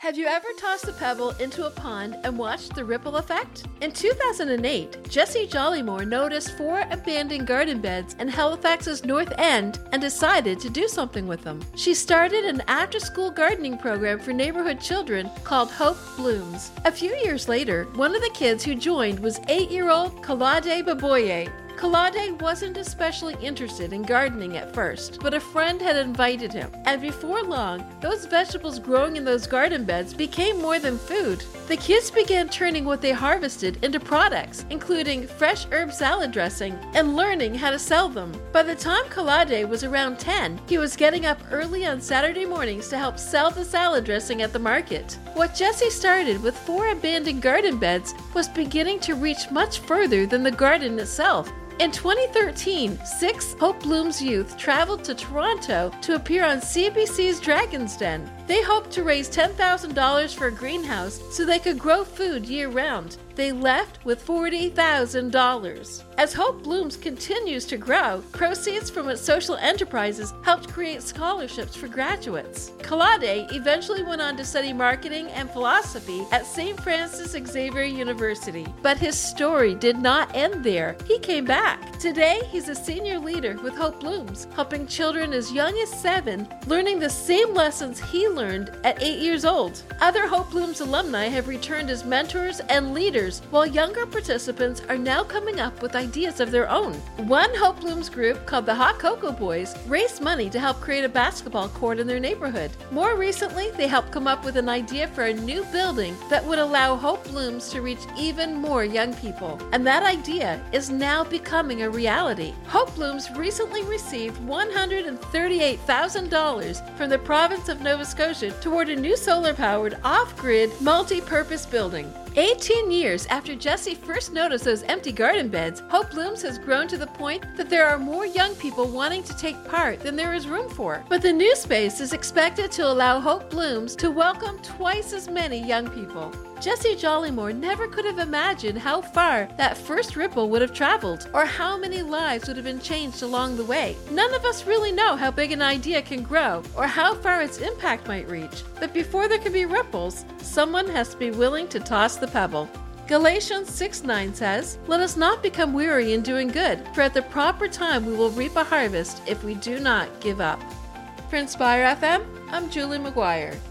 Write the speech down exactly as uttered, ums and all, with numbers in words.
Have you ever tossed a pebble into a pond and watched the ripple effect? In two thousand eight, Jessie Jollymore noticed four abandoned garden beds in Halifax's North End and decided to do something with them. She started an after-school gardening program for neighborhood children called Hope Blooms. A few years later, one of the kids who joined was eight-year-old Kalade Baboye. Kalade wasn't especially interested in gardening at first, but a friend had invited him, and before long, those vegetables growing in those garden beds became more than food. The kids began turning what they harvested into products, including fresh herb salad dressing, and learning how to sell them. By the time Kalade was around ten, he was getting up early on Saturday mornings to help sell the salad dressing at the market. What Jessie started with four abandoned garden beds was beginning to reach much further than the garden itself. In twenty thirteen, six Hope Blooms youth traveled to Toronto to appear on C B C's Dragon's Den. They hoped to raise ten thousand dollars for a greenhouse so they could grow food year-round. They left with forty thousand dollars. As Hope Blooms continues to grow, proceeds from its social enterprises helped create scholarships for graduates. Kalade eventually went on to study marketing and philosophy at Saint Francis Xavier University. But his story did not end there. He came back. Today, he's a senior leader with Hope Blooms, helping children as young as seven, learning the same lessons he learned at eight years old. Other Hope Blooms alumni have returned as mentors and leaders, while younger participants are now coming up with ideas of their own. One Hope Blooms group, called the Hot Cocoa Boys, raised money to help create a basketball court in their neighborhood. More recently, they helped come up with an idea for a new building that would allow Hope Blooms to reach even more young people. And that idea is now becoming a reality. Hope Blooms recently received one hundred thirty-eight thousand dollars from the province of Nova Scotia toward a new solar-powered, off-grid, multi-purpose building. eighteen years after Jessie first noticed those empty garden beds, Hope Blooms has grown to the point that there are more young people wanting to take part than there is room for. But the new space is expected to allow Hope Blooms to welcome twice as many young people. Jessie Jollymore never could have imagined how far that first ripple would have traveled, or how many lives would have been changed along the way. None of us really know how big an idea can grow, or how far its impact might reach. But before there can be ripples, someone has to be willing to toss the pebble. Galatians six nine says, "Let us not become weary in doing good, for at the proper time we will reap a harvest if we do not give up." For Inspire F M, I'm Julie McGuire.